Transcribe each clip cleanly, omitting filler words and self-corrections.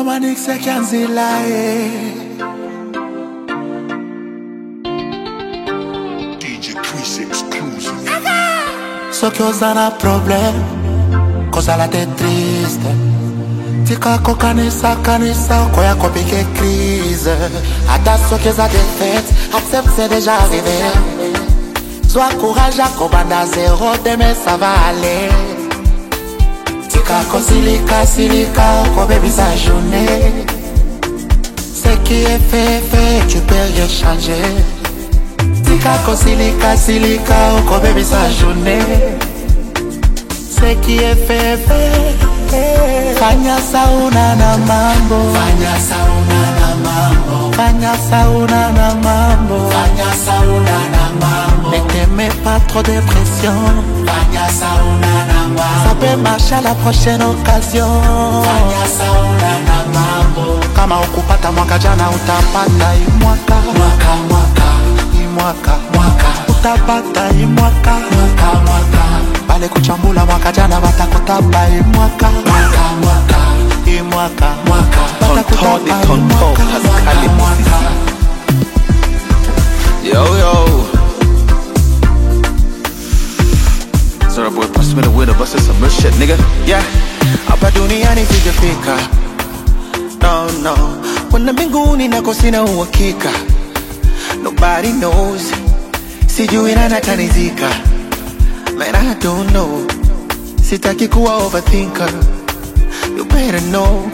Manix Kanzila DJ Chris exclusive. So que osana problem, cosa la te triste. Tika ko kanisa koya ko pique crise. Ata so que za défaite, accepte c'est déjà arrivé. Sois courage à banda zéro, demain ça va aller. Tika ko silika, ko baby sa journée. Ce qui est fait, tu peux rien changer. Tika ko silika, ko baby sa journée. Ce qui est fait. Fanya sauna na mambo, fanya sauna na mambo, fanya sauna na mambo, fanya sauna na mambo. Ne te mets pas trop de pression, fanya sauna na mambo. Ça peut marcher à la prochaine occasion, fanya sauna na mambo. Kama ukupata mwaka jana utapata imwaka, mwaka utapata imwaka, Bale kuchambula mwaka jana batakutaba imwaka, imwaka batakutaba imwaka. Yo So that boy pass me the winner, bust some real shit, nigga. Yeah, hapa duniani sijafika. No When mbinguni nako sina uhakika. Nobody knows. Sijui nani atanizika. Man, I don't know. Sitaki kuwa overthinker. You better know.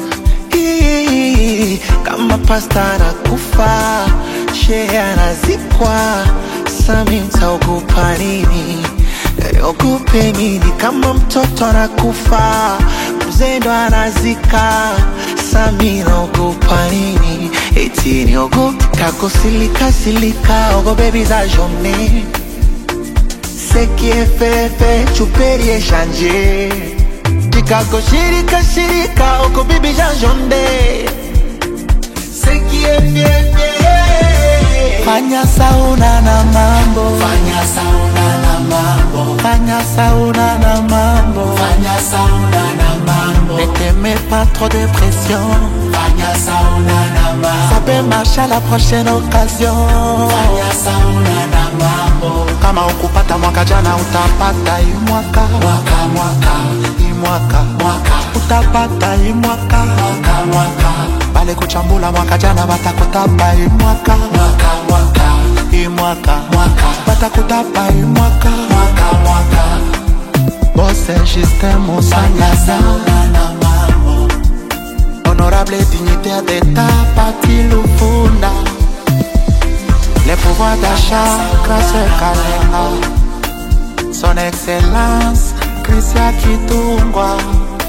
Kama pasta na kufa, shehe anazikwa, sami mtaogopa nini? Ogope nini? Kama mtoto anakufa, mzee ndo anazika, sami naogopa nini? Eti niogope kako silika, ogo baby za journée. Ce qui est fait, tu peux rien changer. Chicago shirika, oko bibi janjonde. Ce qui est fait. Fanya sauna na mambo, fanya sauna na mambo, fanya sauna na mambo, fanya sauna na mambo. Ne te mets pas trop de pression, fanya sauna na mambo. Ça peut marcher à la prochaine occasion, fanya sauna na mambo. Kama ukupata mwaka jana utapata imwaka, utapata imwaka, Bale kuchambula mwaka jana batakutaba imwaka, batakutaba imwaka, Bosse Justin Monsanya, honorable dignitaire d'État Pati Lufunda. Les pouvoirs d'achat, grâce Kalenga. Son Excellence, Christian Kitungwa.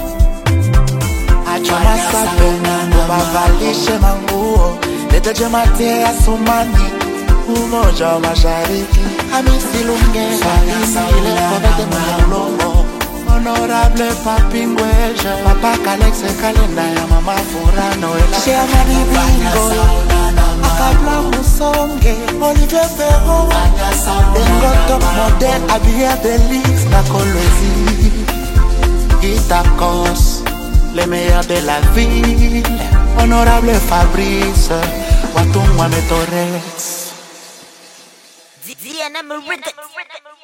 Achoma Sapena, Bavalishe Manguo. Lete Jemate Asumani, Umoja wa Mashariki. Hamisi Lunge, ile Kovete Mwanulongo. Honorable Papi Ngweje, Papa Kalex Kalenda ya Mama Furano. Sheamani Bingo. Akabla Musonge, Olivier Ferro, Dengo top model, habillé Belix, na Kolwezi, Itakos, les meilleurs de la ville, honorable Fabrice, Watungwa Metorex. DNM Records.